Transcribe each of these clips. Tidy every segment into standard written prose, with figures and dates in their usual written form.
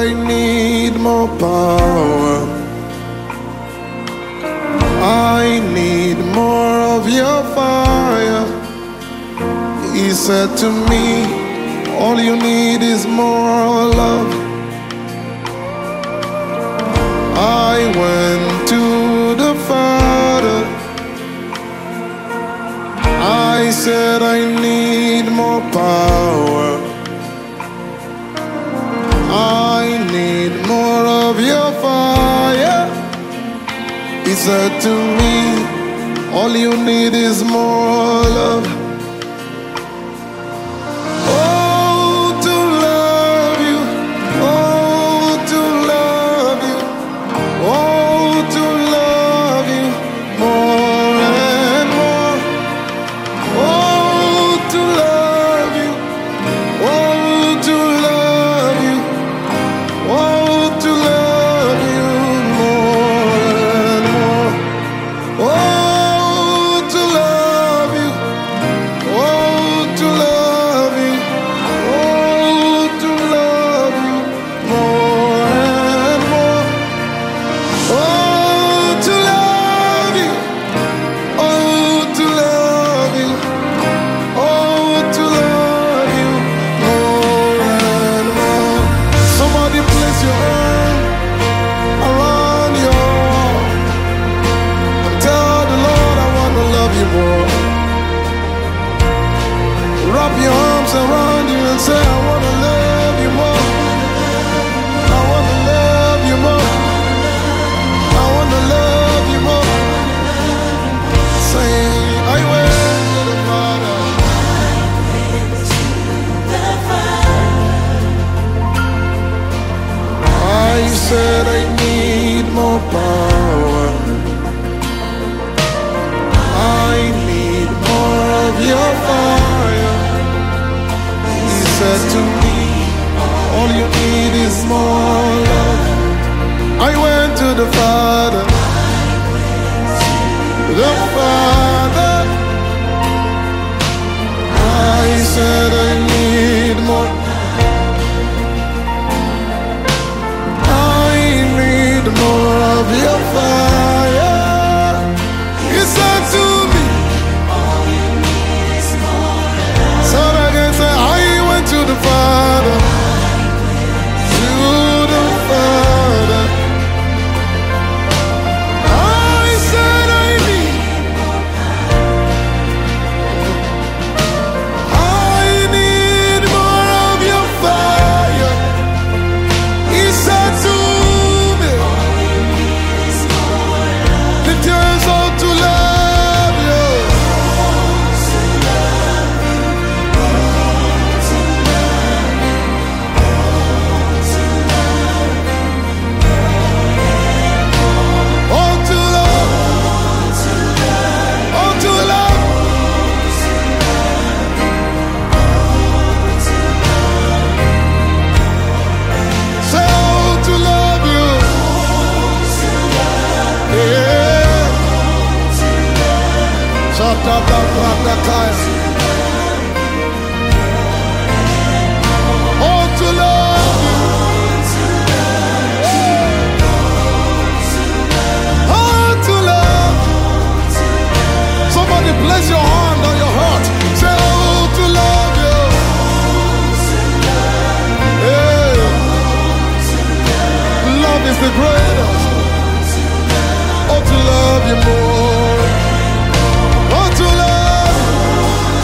I need more power. I need more of your fire. He said to me, all you need is more love. I went to the Father. I said I need more power. I need more of your fire. He said to me, all you need is more love. Oh, to love you. Oh, to love you. Oh, to love you more and more. Oh, to love you. Oh, to love you. Oh, to love you more and more. Oh, to love you. Oh, to love you. Oh, to love you more and more. Oh, to love you. Oh, to love you. Oh, to love you more and more. Somebody place your arm around your arm and tell the Lord, I want to love you more. Wrap your arms around you and say, I want to love you more. I want to love you more. I want to love you more. Say, I went to the Father. I said I need more power. I need more of your fire. He said to me, all you need is more love. I went to the Father. The Father. I said I need more. I need more of your fire. He said to me, so again say, I went to the Father. To the Father. I said I need. I need more of your fire. He said to me, lift your hands out to love you. Oh, to love. Oh, to love. Say, oh, to love you. Yeah. Shut-up-up-up-up-up. Oh, to love you. Oh, to love. Somebody place your hand on your heart. Say, oh, to love you. Yeah. Love is the greatest. Oh, to love you more. Oh, to love you.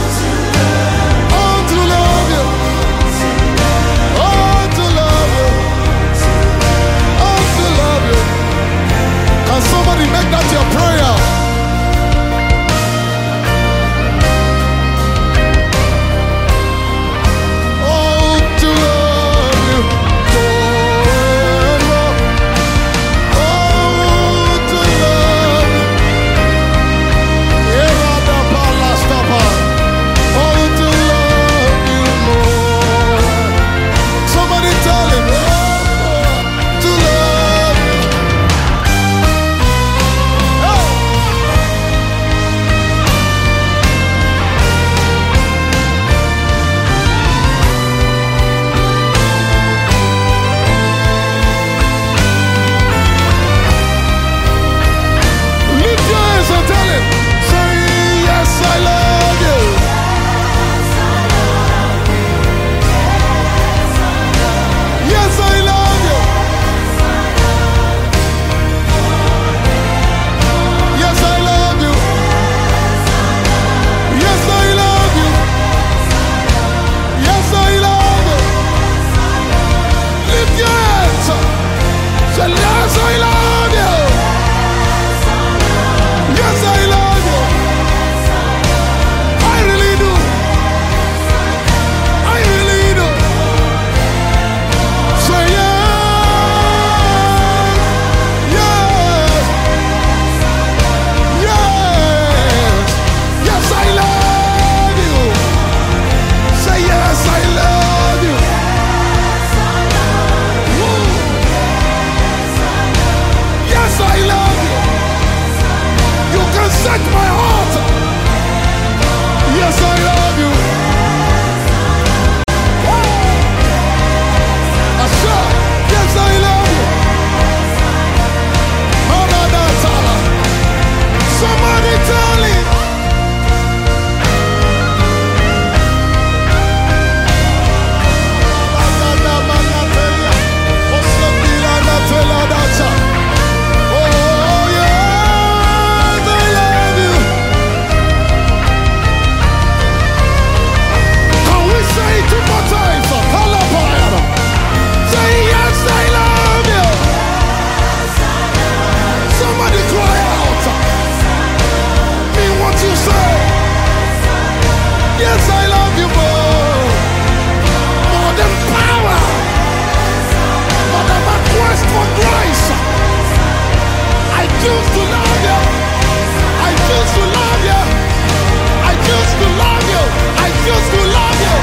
choose to love you. I choose to love you. I choose to love you. I choose to love you.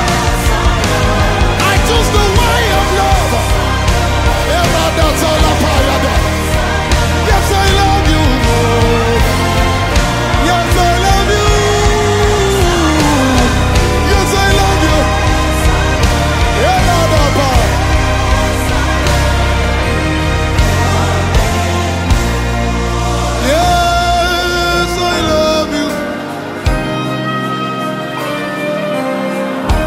I choose the way of love. That's all I power. Yes, I love you. Yes, I love you. Yes, I love you. Yes, I love you.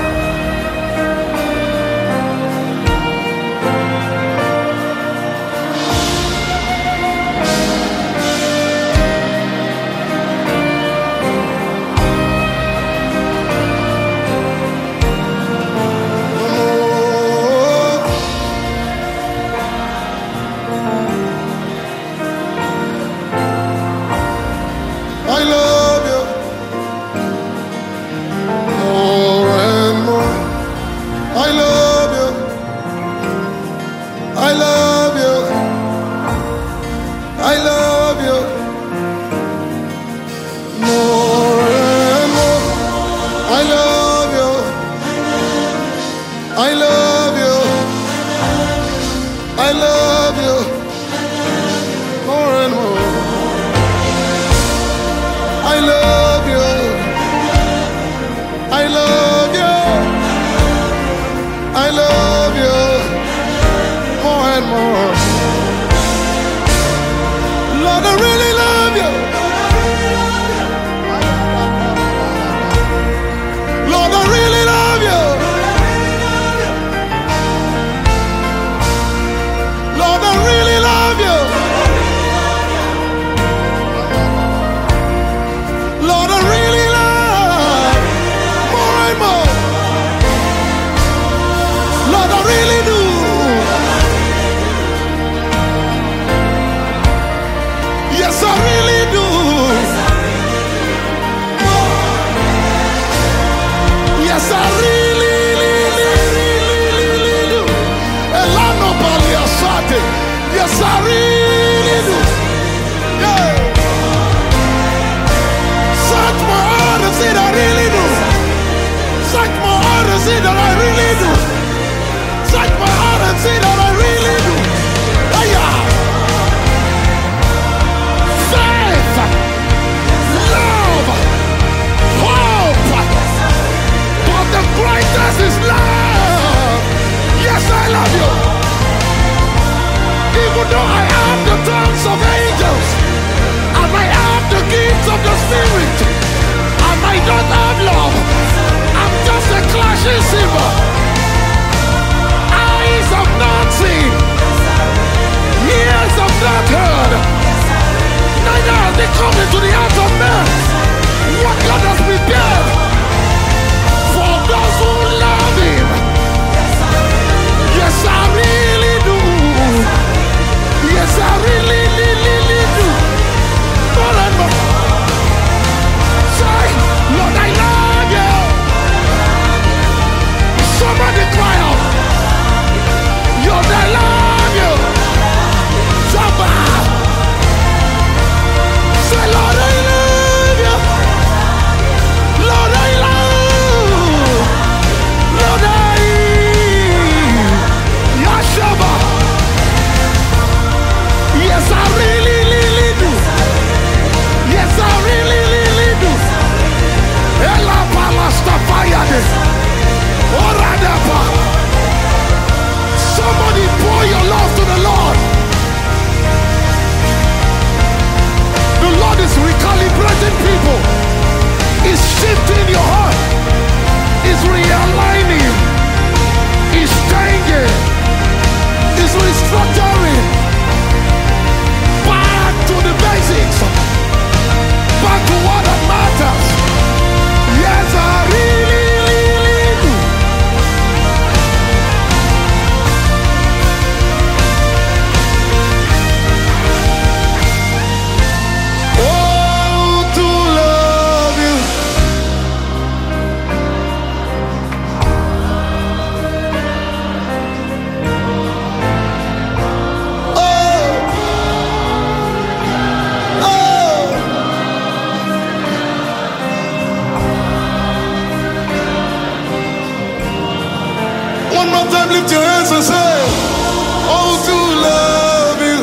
Lift your hands and say, oh, to love you.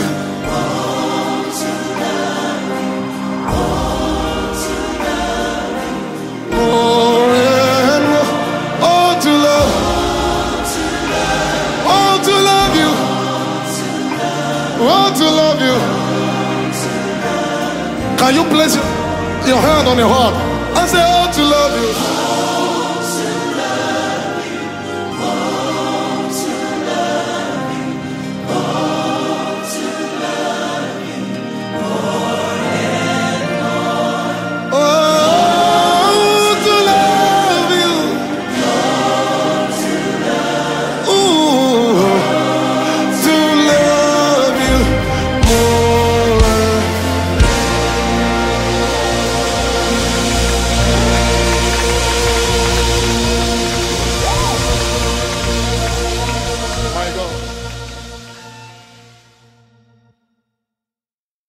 More and more. Oh, to love. Oh, to love you. Oh, to love you. Can you place your hand on your heart and say, oh, to love you?